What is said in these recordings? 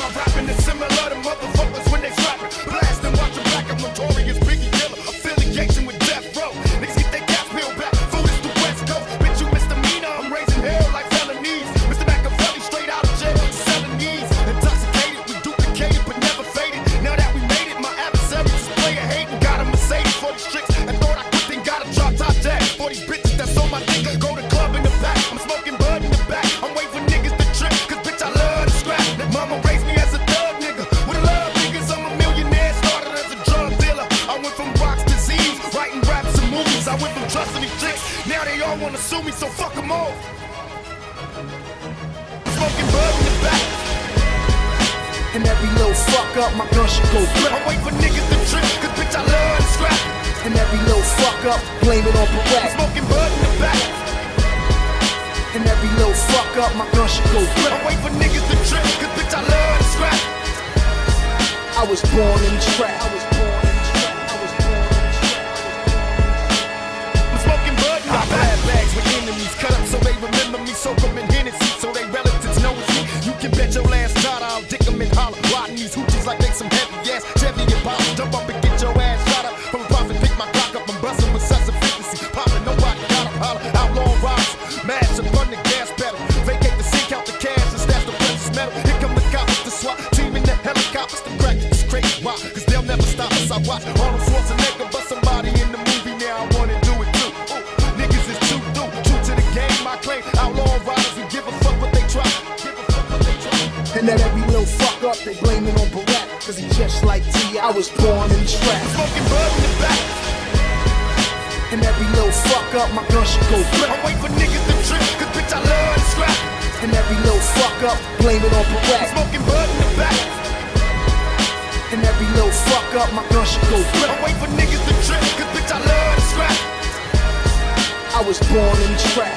my rapping is similar to motherfuckers when they scrapping. Blast and watch them back, I'm notorious Biggie killer. Affiliation with Death Row. Niggas get their gas peeled back. Food is the West Coast. Bitch, you misdemeanor. I'm raising hell like felonies. Mr. Machiavelli straight out of jail. Selling these. Intoxicated, we duplicated but never faded. Now that we made it, my adversaries is player hating. Got a Mercedes for these tricks. And thought I could then got a drop top tag. For these bitches that's on my dick. Go to club in the back. I'm smoking bud in the back. I'm waiting for niggas to trip. Cause bitch, I love to scrap. Mama raised me as a thug nigga. With a love niggas, I'm a millionaire. Started as a drug dealer. I went from rocks to Z's. Writing raps and movies. I went from trusting these chicks. Now they all wanna sue me, so fuck them all. Smoking bud in the back. And every little fuck up, my gun should go flip. I wait for niggas to trip, cause bitch I love to scrap. And every little fuck up, blame it on Barack. Smoking bud in the back. And every little fuck up, my gun should go flip. I wait for niggas to trip, cause bitch I love to scrap. I was born in the trap. I'm smoking bud in the back. I had bags with enemies, cut up so they remember me. Soak them in Hennessy, so they relatives know it's me. You can bet your last dollar I'll dick them in holler. Riding these hoochies like they some heavy ass Chevy and bottles. Jump up and get your ass shot up. From a profit, pick my Glock up. I'm busting with such efficiency. Popping, nobody got them holler. Outlaw rocks, mash up on the gas pedal. Vacate the scene, count the cash and stash the precious metal. Here come the cops, the SWAT team in the helicopters. The crack is crazy, why? Cause they'll never stop us. I watch Arnold Schwarzenegger bust somebody in the movie. Now I wanna do it too. Ooh, niggas is true to the game. I claim outlaw riders who give a fuck what they try. And that every little fuck up, they blame it on Barack. Cause he just like T, I was born in the trap. Smoking bud in the back. And every little fuck up, my gun should go flip. I wait for niggas to trip, cause bitch I love to scrap. And every little fuck up, blame it on Barack. Smoking bud in the back. And every little fuck up, my gun should go flip. I wait for niggas to trip, cause bitch I love to scrap. I was born in the trap.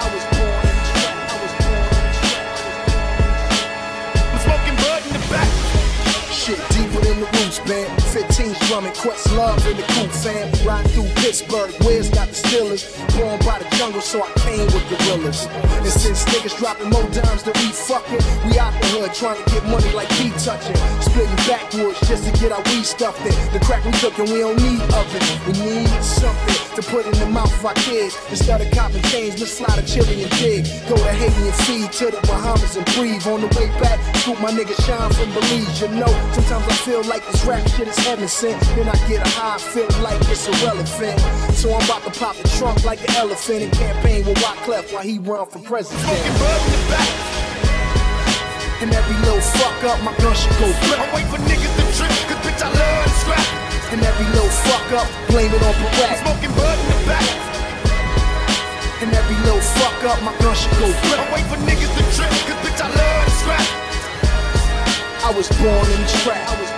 I'm smoking bud in the back. Shit deeper than the roots, man. 15's drumming, Quest Love in the cool fam. Riding through Pittsburgh, where's got the Steelers? Born by the jungle, so I came with gorillas. And since niggas dropping more dimes than we fucking, we out the hood trying to get money like we touching. Splitting backwoods just to get our weed stuffed in. The crack we cooking, we don't need ovens. We need something to put in the mouth of our kids. Instead of copping chains, let's fly to Chile and dig. Go to Haiti and feed to the Bahamas and breathe. On the way back, scoop my nigga Shine from Belize. You know, sometimes I feel like this rap shit is heaven sent. Then I get a high, feel like it's irrelevant. So I'm about to pop the trunk like an elephant and campaign with Wyclef while he run for president. Smoking bud in the back. And every little fuck up, my gun should go flip. I wait for niggas to trip, cause bitch I love to scrap. And every little fuck up, blame it on Barack. Smoking bud in the back. And every little fuck up, my gun should go flip. I wait for niggas to trip, cause bitch I love to scrap. I was born in the trap.